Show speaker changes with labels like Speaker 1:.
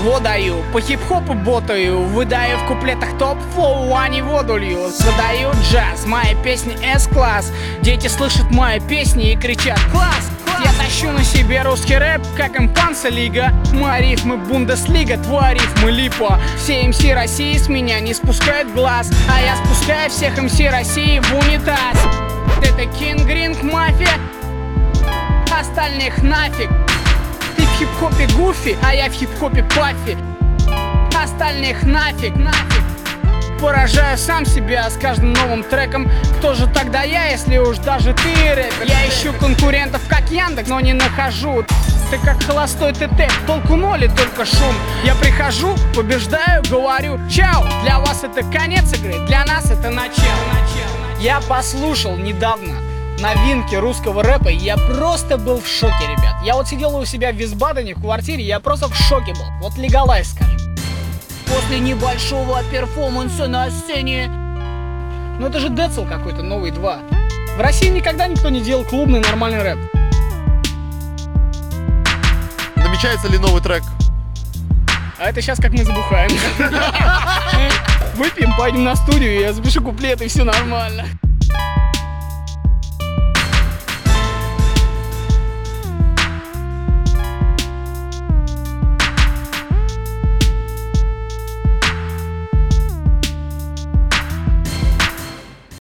Speaker 1: водаю, по хип-хопу ботаю, выдаю в куплетах топ-флоу, а не воду лью. Задаю джаз, мои песни S-класс. Дети слышат мои песни и кричат «Класс!». Я тащу на себе русский рэп, как импанса лига. Мои рифмы Бундеслига, твои рифмы липа. Все МС России с меня не спускают глаз, а я спускаю всех МС России в унитаз. Это Кинг Ринг Мафия, остальных нафиг. Ты в хип-хопе Гуфи, а я в хип-хопе Паффи. Остальных нафиг, нафиг. Поражаю сам себя с каждым новым треком. Кто же тогда я, если уж даже ты рэпер? Я ищу конкурентов как Яндекс, но не нахожу. Ты как холостой ТТ, толку ноль и только шум. Я прихожу, побеждаю, говорю чао. Для вас это конец игры, для нас это начало. Я послушал недавно новинки русского рэпа, и я просто был в шоке, ребят. Я вот сидел у себя в Висбадене в квартире, я просто в шоке был. Вот Legalize, скажем. После небольшого перформанса на сцене. Ну это же Децл какой-то новый 2. В России никогда никто не делал клубный нормальный рэп.
Speaker 2: Намечается ли новый трек?
Speaker 1: А это сейчас как мы забухаем. Выпьем, пойдем на студию, я запишу куплет и все нормально.